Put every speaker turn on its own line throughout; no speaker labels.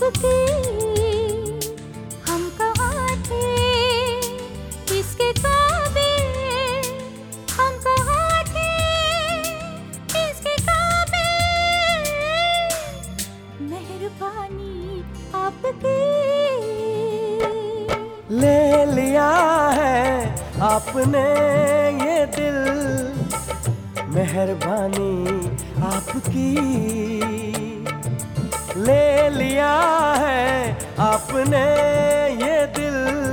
आपके हम कहाँ थे इसके काबिल, हम कहाँ थे इसके काबिल, मेहरबानी आपकी।
ले लिया है आपने ये दिल, मेहरबानी आपकी। ले लिया है आपने ये दिल,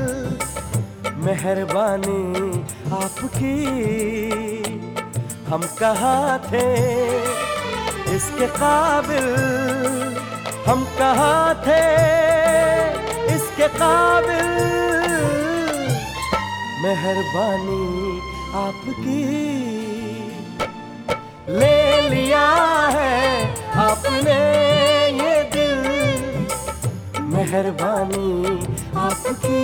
मेहरबानी आपकी। हम कहाँ थे इसके काबिल, हम कहाँ थे इसके काबिल, मेहरबानी आपकी। ले लिया है आपने ये दिल, मेहरबानी आपकी।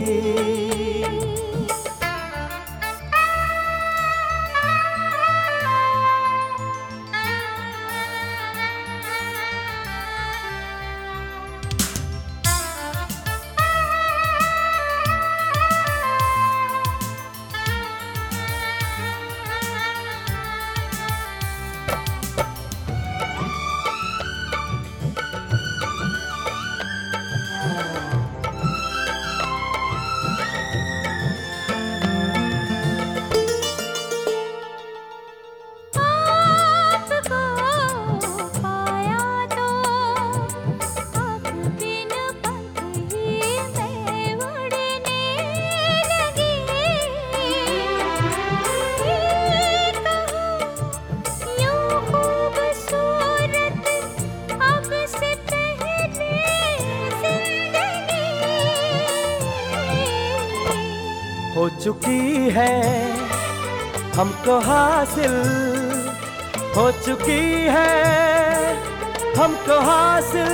हो चुकी है हमको हासिल, हो चुकी है हमको हासिल,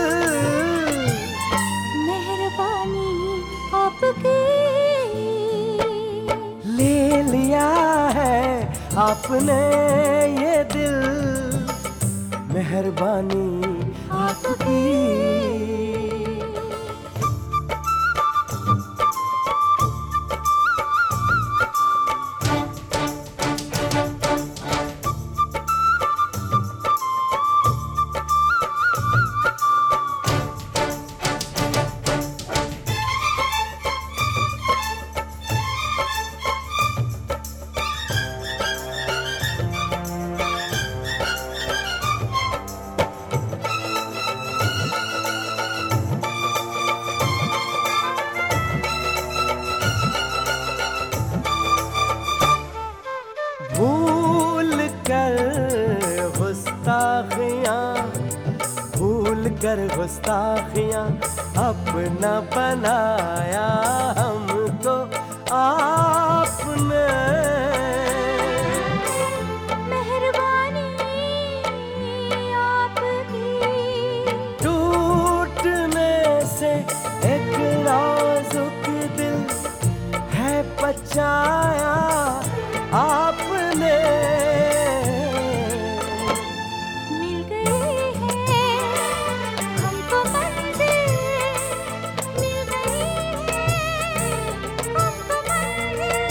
मेहरबानी आपकी।
ले लिया है आपने ये दिल, मेहरबानी आपकी। भूल कर गुस्ताखियाँ अपना बनाया हमको आपने।
मेहरबानी आपकी।
टूटने से एक नाजुक दिल है बचाया आपने।
मिल गई है हमको मंजिल, मिल गई है हमको मंजिल।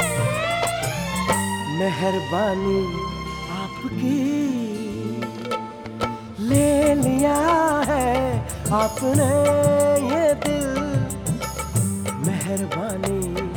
मेहरबानी आपकी। ले लिया है आपने ये दिल, मेहरबानी